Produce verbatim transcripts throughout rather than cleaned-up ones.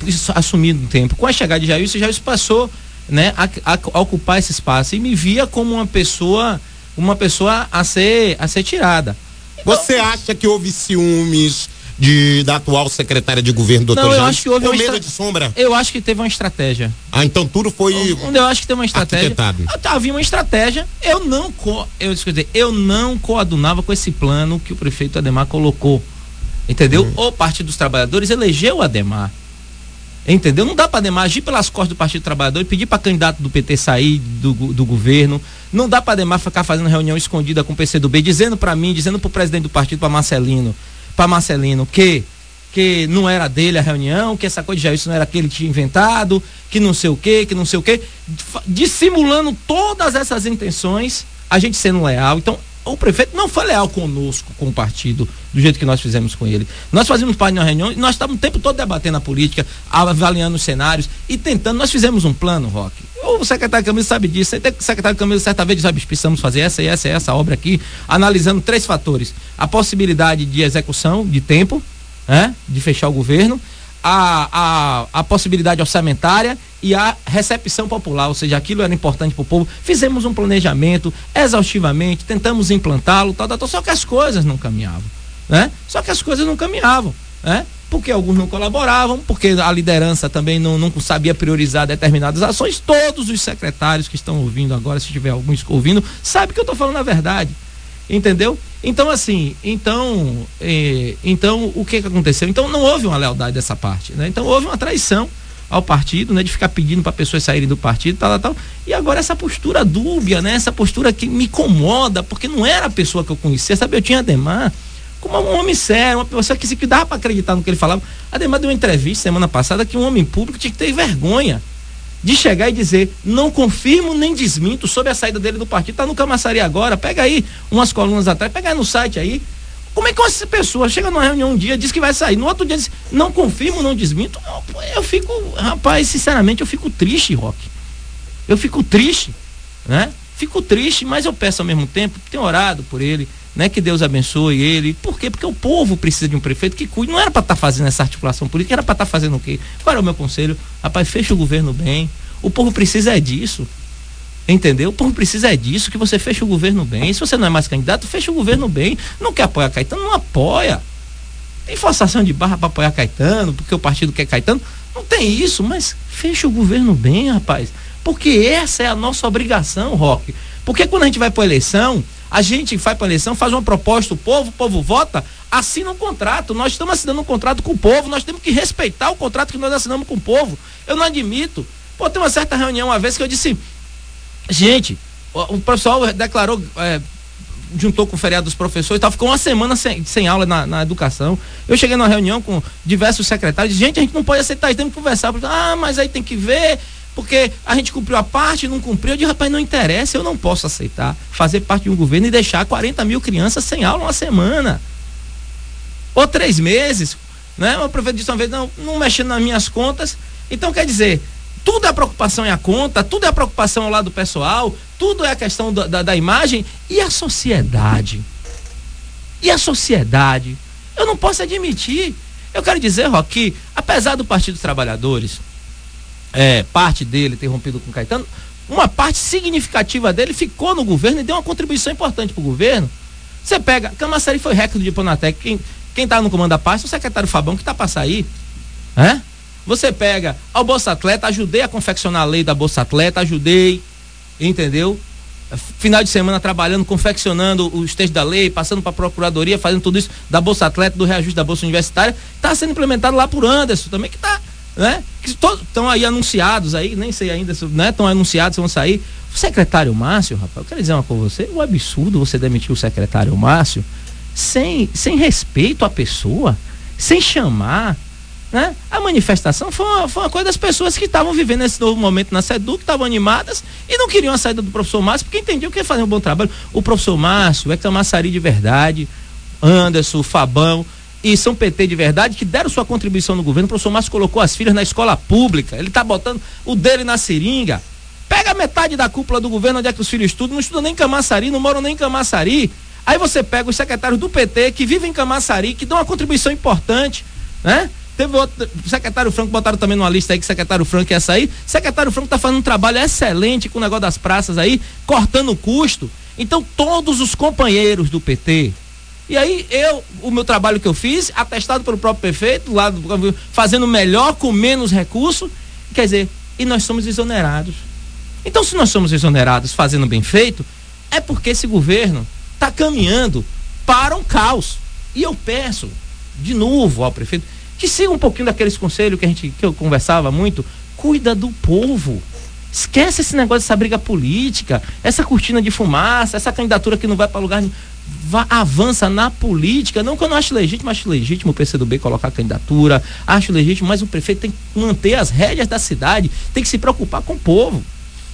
assumir no tempo. Com a chegada de Jailson, Jailson passou, né, a, a, a ocupar esse espaço e me via como uma pessoa, uma pessoa a ser, a ser tirada. Então, você acha que houve ciúmes de, da atual secretária de governo, doutor Jailson? Não, eu acho que houve uma estra... de sombra? Eu acho que teve uma estratégia. Ah, então tudo foi eu acho que teve uma estratégia. Arquitetado. Havia uma estratégia. Eu não, co... eu, dizer, eu não coadunava com esse plano que o prefeito Adhemar colocou. Entendeu? Hum. O Partido dos Trabalhadores elegeu o Adhemar. Entendeu? Não dá para Adhemar agir pelas costas do Partido Trabalhador e pedir para candidato do P T sair do, do governo. Não dá para Adhemar ficar fazendo reunião escondida com o P C do B, dizendo para mim, dizendo para o presidente do partido, para Marcelino, para Marcelino, que que não era dele a reunião, que essa coisa de Jailson não era que ele tinha inventado, que não sei o que, que não sei o que, dissimulando todas essas intenções, a gente sendo leal. Então, o prefeito não foi leal conosco, com o partido, do jeito que nós fizemos com ele. Nós fazíamos parte de uma reunião e nós estávamos o tempo todo debatendo a política, avaliando os cenários e tentando. Nós fizemos um plano, Roque. O secretário Camilo sabe disso. O secretário Camilo certa vez sabe, precisamos fazer essa e essa e essa obra aqui, analisando três fatores: a possibilidade de execução, de tempo, né, de fechar o governo, a, a, a possibilidade orçamentária e a recepção popular, ou seja, aquilo era importante para o povo. Fizemos um planejamento exaustivamente, tentamos implantá-lo, tal, tal, tal, só que as coisas não caminhavam, né? Só que as coisas não caminhavam, né? Porque alguns não colaboravam, porque a liderança também não, não sabia priorizar determinadas ações. Todos os secretários que estão ouvindo agora, se tiver alguns ouvindo, sabem que eu estou falando a verdade, entendeu? Então, assim, então, eh, então o que que aconteceu? Então não houve uma lealdade dessa parte, né? Então houve uma traição ao partido, né, de ficar pedindo para pessoas saírem do partido, tal, tal, tal. E agora essa postura dúbia, né, essa postura que me incomoda, porque não era a pessoa que eu conhecia, sabe? Eu tinha Adhemar como um homem sério, uma pessoa que, que dava para acreditar no que ele falava. Adhemar deu uma entrevista semana passada que um homem público tinha que ter vergonha de chegar e dizer: não confirmo nem desminto sobre a saída dele do partido. Tá no Camaçari agora, pega aí umas colunas atrás, pega aí no site aí. Como é que essa pessoa chega numa reunião um dia, diz que vai sair, no outro dia diz: não confirmo, não desminto? Eu, eu fico, rapaz, sinceramente eu fico triste, Roque. Eu fico triste, né? Fico triste, mas eu peço ao mesmo tempo, tenho orado por ele, né? Que Deus abençoe ele. Por quê? Porque o povo precisa de um prefeito que cuide. Não era para estar tá fazendo essa articulação política, era para estar tá fazendo o quê? Qual era o meu conselho? Rapaz, fecha o governo bem. O povo precisa é disso. Entendeu? O povo precisa é disso, que você feche o governo bem. Se você não é mais candidato, fecha o governo bem. Não quer apoiar Caetano? Não apoia. Tem forçação de barra para apoiar Caetano, porque o partido quer Caetano? Não tem isso, mas fecha o governo bem, rapaz. Porque essa é a nossa obrigação, Roque. Porque quando a gente vai para a eleição, a gente vai para a eleição, faz uma proposta, o povo, o povo vota, assina um contrato. Nós estamos assinando um contrato com o povo, nós temos que respeitar o contrato que nós assinamos com o povo. Eu não admito. Pô, tem uma certa reunião uma vez que eu disse: gente, o, o pessoal declarou, é, juntou com o feriado dos professores e tal, ficou uma semana sem, sem aula na, na educação. Eu cheguei numa reunião com diversos secretários, gente, a gente não pode aceitar, temos que conversar. Ah, mas aí tem que ver, porque a gente cumpriu a parte, não cumpriu. Eu disse: rapaz, não interessa, eu não posso aceitar fazer parte de um governo e deixar quarenta mil crianças sem aula uma semana. Ou três meses, né? O prefeito disse uma vez: não, não mexendo nas minhas contas. Então, quer dizer, tudo é a preocupação em a conta, tudo é a preocupação ao lado do pessoal, tudo é a questão da, da, da imagem. E a sociedade? E a sociedade? Eu não posso admitir. Eu quero dizer, Roque, que apesar do Partido dos Trabalhadores, é, parte dele ter rompido com Caetano, uma parte significativa dele ficou no governo e deu uma contribuição importante para o governo. Você pega, Camaçari foi recorde de Pronatec, quem quem está no comando da pasta é o secretário Fabão, que está para sair, né? Você pega ao Bolsa Atleta, ajudei a confeccionar a lei da Bolsa Atleta, ajudei, entendeu? Final de semana trabalhando, confeccionando os textos da lei, passando para a Procuradoria, fazendo tudo isso da Bolsa Atleta, do reajuste da Bolsa Universitária, está sendo implementado lá por Anderson também, que está, né? Que estão aí anunciados aí, nem sei ainda, né? Estão anunciados, vão sair. O secretário Márcio, rapaz, eu quero dizer uma coisa pra você: o absurdo você demitir o secretário Márcio sem, sem respeito à pessoa, sem chamar, né? A manifestação foi uma, foi uma coisa das pessoas que estavam vivendo esse novo momento na SEDU, que estavam animadas e não queriam a saída do professor Márcio, porque entendiam que ia fazer um bom trabalho. O professor Márcio é Camaçari de verdade, Anderson, Fabão, e são P T de verdade, que deram sua contribuição no governo. O professor Márcio colocou as filhas na escola pública, ele tá botando o dele na seringa. Pega metade da cúpula do governo, onde é que os filhos estudam, não estudam nem em Camaçari, não moram nem em Camaçari. Aí você pega os secretários do P T, que vivem em Camaçari, que dão uma contribuição importante, né? Teve outro, secretário Franco, botaram também numa lista aí que secretário Franco ia sair. Secretário Franco tá fazendo um trabalho excelente com o negócio das praças aí, cortando o custo. Então, todos os companheiros do P T, e aí eu, o meu trabalho que eu fiz, atestado pelo próprio prefeito, lá do, fazendo melhor com menos recurso, quer dizer, e nós somos exonerados. Então, se nós somos exonerados fazendo bem feito, é porque esse governo está caminhando para um caos. E eu peço, de novo, ao prefeito, que siga um pouquinho daqueles conselhos que a gente, que eu conversava muito, cuida do povo. Esquece esse negócio dessa briga política, essa cortina de fumaça, essa candidatura que não vai para lugar nenhum. Vá, avança na política, não que eu não acho legítimo, acho legítimo o P C do B colocar candidatura, acho legítimo, mas o prefeito tem que manter as rédeas da cidade, tem que se preocupar com o povo.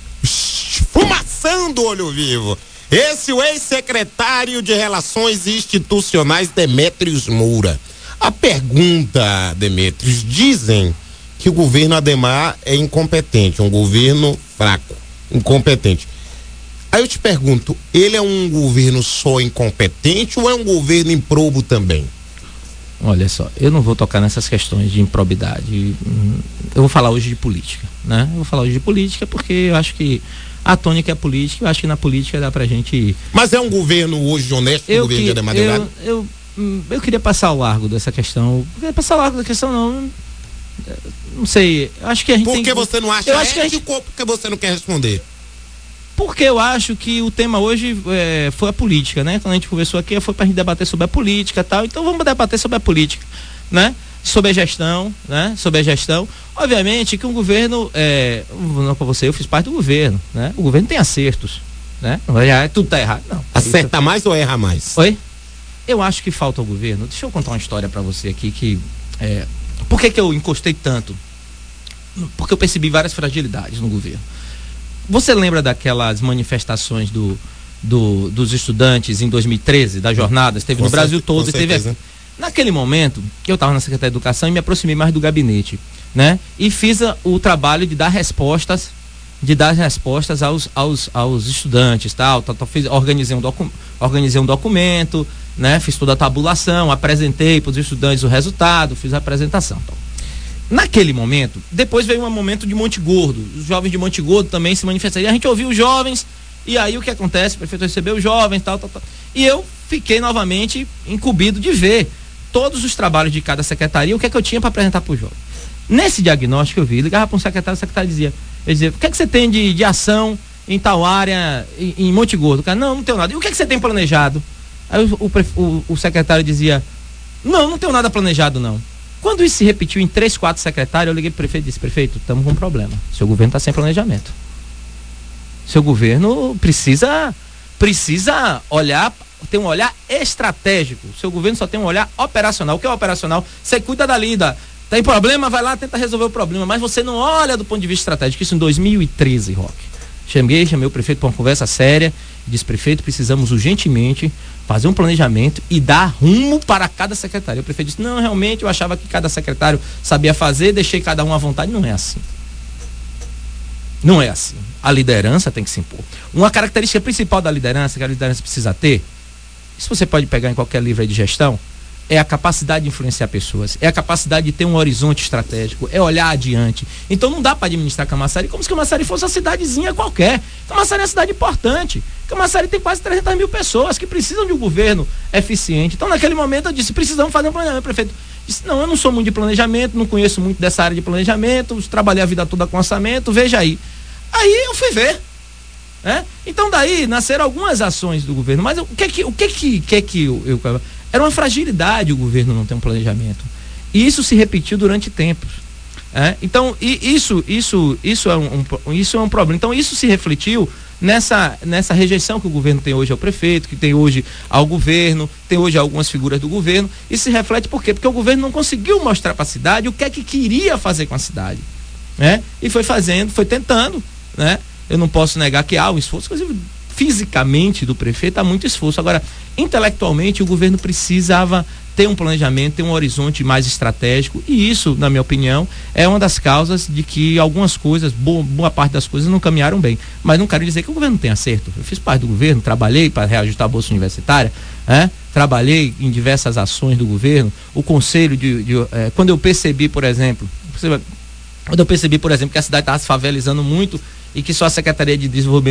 Fumaçando olho vivo. Esse é o ex-secretário de Relações Institucionais, Demétrios Moura. A pergunta, Demétrios, dizem que o governo Ademar é incompetente, um governo fraco, incompetente. Aí eu te pergunto, ele é um governo só incompetente ou é um governo improbo também? Olha só, eu não vou tocar nessas questões de improbidade. Eu vou falar hoje de política, né? Eu vou falar hoje de política porque eu acho que a tônica é política, eu acho que na política dá pra gente... Mas é um governo hoje honesto, o governo de Ademar Delgado? Eu, eu, eu queria passar ao largo dessa questão. Eu queria passar ao largo da questão, não... Não sei, acho que a gente Por tem que você não acha eu acho que a gente... Por que você não quer responder? Porque eu acho que o tema hoje é, foi a política, né? Quando a gente conversou aqui, foi pra gente debater sobre a política e tal. Então vamos debater sobre a política, né? Sobre a gestão, né? Sobre a gestão. Obviamente que um governo, é, não para você, eu fiz parte do governo, né? O governo tem acertos, né? Não vai, tudo tá errado, não. Acerta mais ou erra mais? Oi? Eu acho que falta ao governo. Deixa eu contar uma história para você aqui que... É, por que que eu encostei tanto? Porque eu percebi várias fragilidades no governo. Você lembra daquelas manifestações do, do, dos estudantes em dois mil e treze, das jornadas? Teve no Brasil todo. Teve aqui. Naquele momento, eu estava na Secretaria de Educação e me aproximei mais do gabinete, né? E fiz a, o trabalho de dar respostas, de dar respostas aos, aos, aos estudantes, tal, tal, tal. Fiz, organizei, um docu, organizei um documento, né? Fiz toda a tabulação, apresentei para os estudantes o resultado, fiz a apresentação, tal. Naquele momento, depois veio um momento de Monte Gordo. Os jovens de Monte Gordo também se manifestaram. E a gente ouviu os jovens, e aí o que acontece? O prefeito recebeu os jovens, tal, tal, tal. E eu fiquei novamente incumbido de ver todos os trabalhos de cada secretaria, o que é que eu tinha para apresentar para os jovens. Nesse diagnóstico eu vi, ligava para um secretário, o secretário dizia, eu dizia, o que é que você tem de, de ação em tal área, em, em Monte Gordo? O cara, não, não tenho nada. E o que é que você tem planejado? Aí o, o, o, o secretário dizia, não, não tenho nada planejado, não. Quando isso se repetiu em três, quatro secretários, eu liguei pro prefeito e disse, prefeito, estamos com um problema. Seu governo está sem planejamento. Seu governo precisa, precisa olhar, tem um olhar estratégico. Seu governo só tem um olhar operacional. O que é operacional? Você cuida da lida. Tem problema, vai lá, tenta resolver o problema. Mas você não olha do ponto de vista estratégico. Isso em dois mil e treze, Roque. Chamei, chamei o prefeito para uma conversa séria. Disse, prefeito, precisamos urgentemente fazer um planejamento e dar rumo para cada secretário. O prefeito disse, não, realmente eu achava que cada secretário sabia fazer, deixei cada um à vontade. Não é assim. Não é assim. A liderança tem que se impor. Uma característica principal da liderança, que a liderança precisa ter, isso você pode pegar em qualquer livro aí de gestão, é a capacidade de influenciar pessoas, é a capacidade de ter um horizonte estratégico, é olhar adiante. Então não dá para administrar Camaçari como se Camaçari fosse uma cidadezinha qualquer. Camaçari é uma cidade importante. Camaçari tem quase trezentas mil pessoas que precisam de um governo eficiente. Então naquele momento eu disse, precisamos fazer um planejamento. O prefeito disse, não, eu não sou muito de planejamento, não conheço muito dessa área de planejamento, trabalhei a vida toda com orçamento, veja aí. Aí eu fui ver. Né? Então daí nasceram algumas ações do governo, mas o que é que, o que, é que, que, é que eu, eu... Era uma fragilidade o governo não ter um planejamento. E isso se repetiu durante tempos. É? Então, e isso, isso, isso, é um, um, isso é um problema. Então, isso se refletiu nessa, nessa rejeição que o governo tem hoje ao prefeito, que tem hoje ao governo, tem hoje algumas figuras do governo. Isso se reflete por quê? Porque o governo não conseguiu mostrar para a cidade o que é que queria fazer com a cidade. Né? E foi fazendo, foi tentando. Né? Eu não posso negar que há um esforço, inclusive fisicamente do prefeito há muito esforço. Agora, intelectualmente, o governo precisava ter um planejamento, ter um horizonte mais estratégico, e isso, na minha opinião, é uma das causas de que algumas coisas, boa, boa parte das coisas não caminharam bem. Mas não quero dizer que o governo não tem acerto. Eu fiz parte do governo, trabalhei para reajustar a bolsa universitária, né? trabalhei em diversas ações do governo, o conselho de, de eh, quando eu percebi, por exemplo, quando eu percebi, por exemplo, que a cidade estava se favelizando muito e que só a Secretaria de Desenvolvimento